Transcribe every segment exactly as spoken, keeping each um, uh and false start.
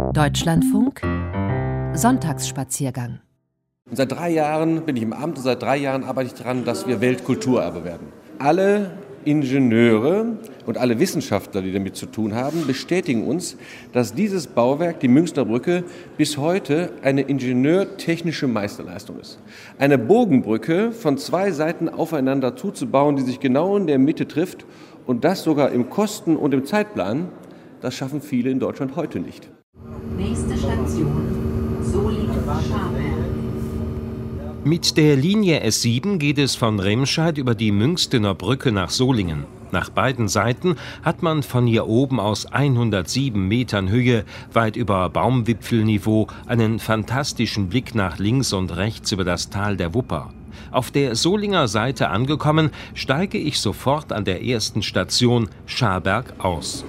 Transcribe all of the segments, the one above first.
Deutschlandfunk Sonntagsspaziergang. Und seit drei Jahren bin ich im Amt und seit drei Jahren arbeite ich daran, dass wir Weltkulturerbe werden. Alle Ingenieure und alle Wissenschaftler, die damit zu tun haben, bestätigen uns, dass dieses Bauwerk, die Münchner Brücke, bis heute eine ingenieurtechnische Meisterleistung ist. Eine Bogenbrücke von zwei Seiten aufeinander zuzubauen, die sich genau in der Mitte trifft und das sogar im Kosten- und im Zeitplan, das schaffen viele in Deutschland heute nicht. Nächste Station, Solingen-Scharberg. Mit der Linie S sieben geht es von Remscheid über die Münchstener Brücke nach Solingen. Nach beiden Seiten hat man von hier oben aus hundertsieben Metern Höhe, weit über Baumwipfelniveau, einen fantastischen Blick nach links und rechts über das Tal der Wupper. Auf der Solinger Seite angekommen, steige ich sofort an der ersten Station Scharberg aus.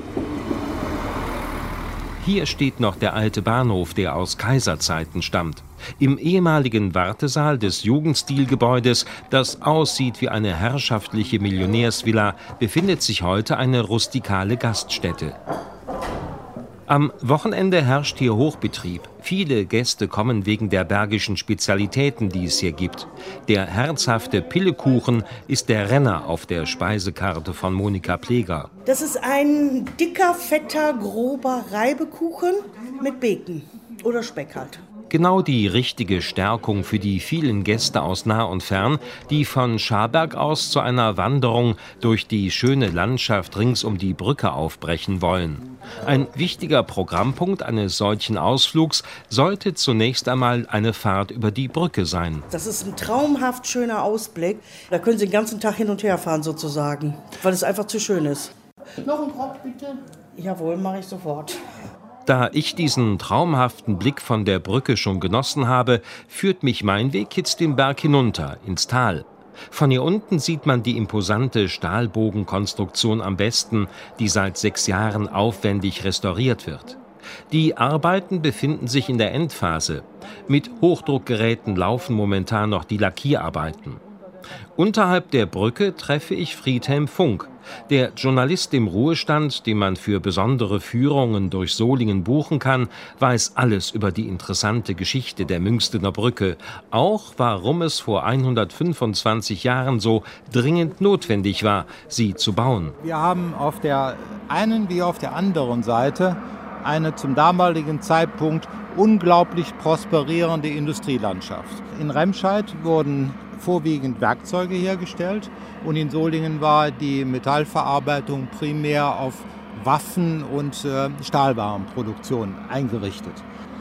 Hier steht noch der alte Bahnhof, der aus Kaiserzeiten stammt. Im ehemaligen Wartesaal des Jugendstilgebäudes, das aussieht wie eine herrschaftliche Millionärsvilla, befindet sich heute eine rustikale Gaststätte. Am Wochenende herrscht hier Hochbetrieb. Viele Gäste kommen wegen der bergischen Spezialitäten, die es hier gibt. Der herzhafte Pillekuchen ist der Renner auf der Speisekarte von Monika Pleger. Das ist ein dicker, fetter, grober Reibekuchen mit Bacon oder Speck halt. Genau die richtige Stärkung für die vielen Gäste aus nah und fern, die von Scharberg aus zu einer Wanderung durch die schöne Landschaft rings um die Brücke aufbrechen wollen. Ein wichtiger Programmpunkt eines solchen Ausflugs sollte zunächst einmal eine Fahrt über die Brücke sein. Das ist ein traumhaft schöner Ausblick. Da können Sie den ganzen Tag hin und her fahren sozusagen, weil es einfach zu schön ist. Noch ein Krog bitte? Jawohl, mache ich sofort. Da ich diesen traumhaften Blick von der Brücke schon genossen habe, führt mich mein Weg jetzt den Berg hinunter, ins Tal. Von hier unten sieht man die imposante Stahlbogenkonstruktion am besten, die seit sechs Jahren aufwendig restauriert wird. Die Arbeiten befinden sich in der Endphase. Mit Hochdruckgeräten laufen momentan noch die Lackierarbeiten. Unterhalb der Brücke treffe ich Friedhelm Funk. Der Journalist im Ruhestand, den man für besondere Führungen durch Solingen buchen kann, weiß alles über die interessante Geschichte der Münchstener Brücke. Auch warum es vor hundertfünfundzwanzig Jahren so dringend notwendig war, sie zu bauen. Wir haben auf der einen wie auf der anderen Seite eine zum damaligen Zeitpunkt unglaublich prosperierende Industrielandschaft. In Remscheid wurden vorwiegend Werkzeuge hergestellt und in Solingen war die Metallverarbeitung primär auf Waffen- und äh, Stahlwarenproduktion eingerichtet.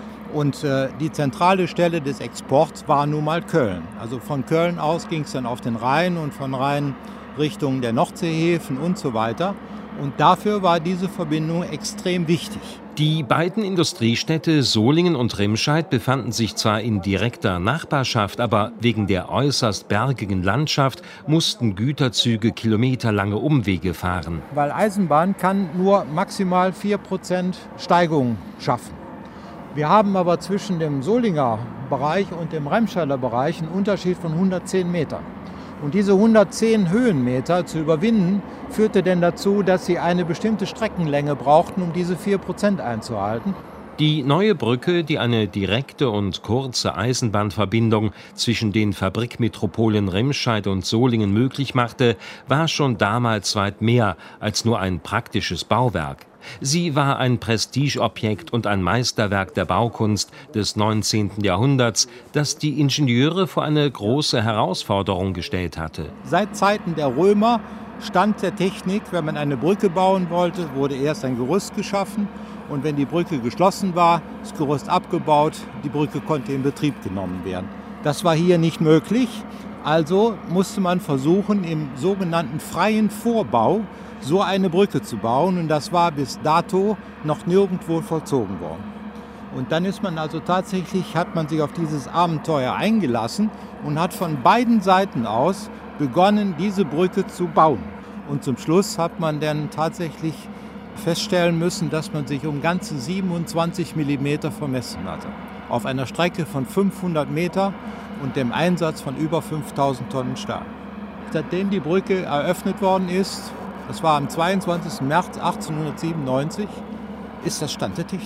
Und äh, die zentrale Stelle des Exports war nun mal Köln. Also von Köln aus ging es dann auf den Rhein und von Rhein Richtung der Nordseehäfen und so weiter. Und dafür war diese Verbindung extrem wichtig. Die beiden Industriestädte Solingen und Remscheid befanden sich zwar in direkter Nachbarschaft, aber wegen der äußerst bergigen Landschaft mussten Güterzüge kilometerlange Umwege fahren. Weil Eisenbahn kann nur maximal vier Prozent Steigung schaffen. Wir haben aber zwischen dem Solinger Bereich und dem Remscheider Bereich einen Unterschied von hundertzehn Metern. Und diese hundertzehn Höhenmeter zu überwinden, führte denn dazu, dass sie eine bestimmte Streckenlänge brauchten, um diese vier Prozent einzuhalten. Die neue Brücke, die eine direkte und kurze Eisenbahnverbindung zwischen den Fabrikmetropolen Remscheid und Solingen möglich machte, war schon damals weit mehr als nur ein praktisches Bauwerk. Sie war ein Prestigeobjekt und ein Meisterwerk der Baukunst des neunzehnten Jahrhunderts, das die Ingenieure vor eine große Herausforderung gestellt hatte. Seit Zeiten der Römer stand der Technik, wenn man eine Brücke bauen wollte, wurde erst ein Gerüst geschaffen und wenn die Brücke geschlossen war, das Gerüst abgebaut, die Brücke konnte in Betrieb genommen werden. Das war hier nicht möglich, also musste man versuchen, im sogenannten freien Vorbau so eine Brücke zu bauen und das war bis dato noch nirgendwo vollzogen worden. Und dann ist man also tatsächlich, hat man sich auf dieses Abenteuer eingelassen und hat von beiden Seiten aus begonnen, diese Brücke zu bauen. Und zum Schluss hat man dann tatsächlich feststellen müssen, dass man sich um ganze siebenundzwanzig Millimeter vermessen hatte. Auf einer Strecke von fünfhundert Meter und dem Einsatz von über fünftausend Tonnen Stahl. Seitdem die Brücke eröffnet worden ist, das war am zweiundzwanzigsten März achtzehnhundertsiebenundneunzig, ist das Stand der Technik.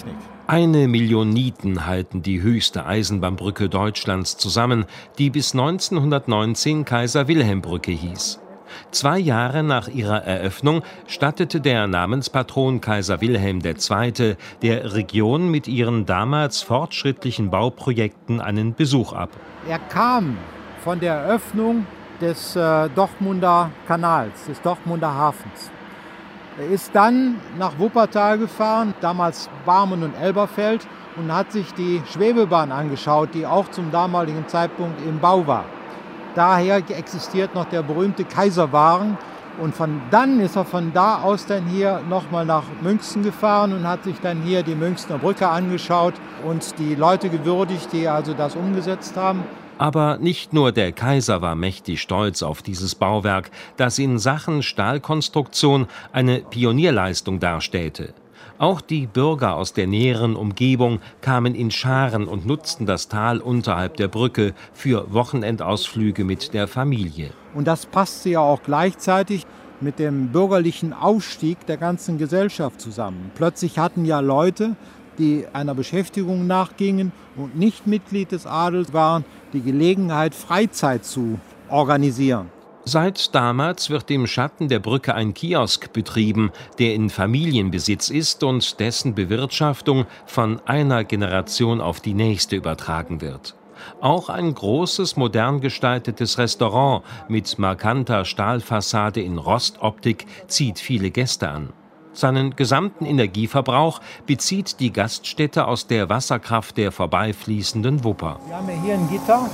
Eine Million Nieten halten die höchste Eisenbahnbrücke Deutschlands zusammen, die bis neunzehnhundertneunzehn Kaiser-Wilhelm-Brücke hieß. Zwei Jahre nach ihrer Eröffnung stattete der Namenspatron Kaiser Wilhelm der Zweite der Region mit ihren damals fortschrittlichen Bauprojekten einen Besuch ab. Er kam von der Eröffnung des äh, Dortmunder Kanals, des Dortmunder Hafens. Er ist dann nach Wuppertal gefahren, damals Barmen und Elberfeld, und hat sich die Schwebebahn angeschaut, die auch zum damaligen Zeitpunkt im Bau war. Daher existiert noch der berühmte Kaiserwagen, und von dann ist er von da aus dann hier nochmal nach München gefahren und hat sich dann hier die Münchner Brücke angeschaut und die Leute gewürdigt, die also das umgesetzt haben. Aber nicht nur der Kaiser war mächtig stolz auf dieses Bauwerk, das in Sachen Stahlkonstruktion eine Pionierleistung darstellte. Auch die Bürger aus der näheren Umgebung kamen in Scharen und nutzten das Tal unterhalb der Brücke für Wochenendausflüge mit der Familie. Und das passte ja auch gleichzeitig mit dem bürgerlichen Aufstieg der ganzen Gesellschaft zusammen. Plötzlich hatten ja Leute, die einer Beschäftigung nachgingen und nicht Mitglied des Adels waren, die Gelegenheit, Freizeit zu organisieren. Seit damals wird im Schatten der Brücke ein Kiosk betrieben, der in Familienbesitz ist und dessen Bewirtschaftung von einer Generation auf die nächste übertragen wird. Auch ein großes, modern gestaltetes Restaurant mit markanter Stahlfassade in Rostoptik zieht viele Gäste an. Seinen gesamten Energieverbrauch bezieht die Gaststätte aus der Wasserkraft der vorbeifließenden Wupper. Wir haben ja hier ein Gitter,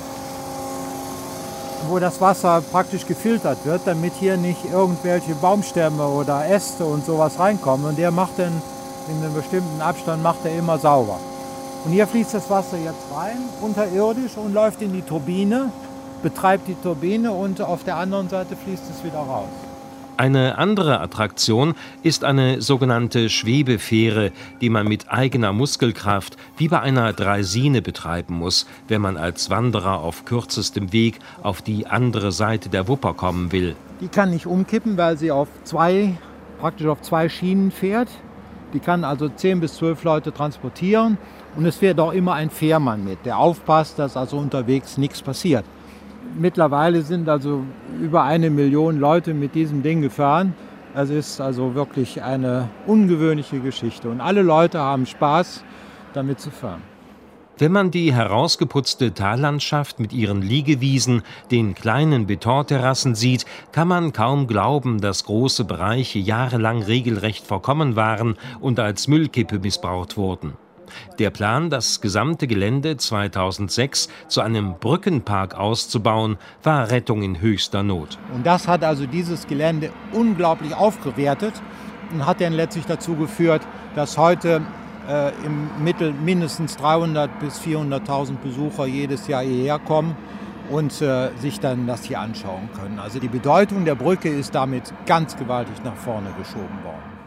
wo das Wasser praktisch gefiltert wird, damit hier nicht irgendwelche Baumstämme oder Äste und sowas reinkommen. Und der macht dann in einem bestimmten Abstand macht er immer sauber. Und hier fließt das Wasser jetzt rein, unterirdisch, und läuft in die Turbine, betreibt die Turbine, und auf der anderen Seite fließt es wieder raus. Eine andere Attraktion ist eine sogenannte Schwebefähre, die man mit eigener Muskelkraft wie bei einer Draisine betreiben muss, wenn man als Wanderer auf kürzestem Weg auf die andere Seite der Wupper kommen will. Die kann nicht umkippen, weil sie auf zwei, praktisch auf zwei Schienen fährt. Die kann also zehn bis zwölf Leute transportieren, und es fährt auch immer ein Fährmann mit, der aufpasst, dass also unterwegs nichts passiert. Mittlerweile sind also über eine Million Leute mit diesem Ding gefahren. Es ist also wirklich eine ungewöhnliche Geschichte, und alle Leute haben Spaß, damit zu fahren. Wenn man die herausgeputzte Tallandschaft mit ihren Liegewiesen, den kleinen Betonterrassen sieht, kann man kaum glauben, dass große Bereiche jahrelang regelrecht verkommen waren und als Müllkippe missbraucht wurden. Der Plan, das gesamte Gelände zweitausendsechs zu einem Brückenpark auszubauen, war Rettung in höchster Not. Und das hat also dieses Gelände unglaublich aufgewertet und hat dann letztlich dazu geführt, dass heute äh, im Mittel mindestens dreihundert bis vierhunderttausend Besucher jedes Jahr hierher kommen und äh, sich dann das hier anschauen können. Also die Bedeutung der Brücke ist damit ganz gewaltig nach vorne geschoben worden.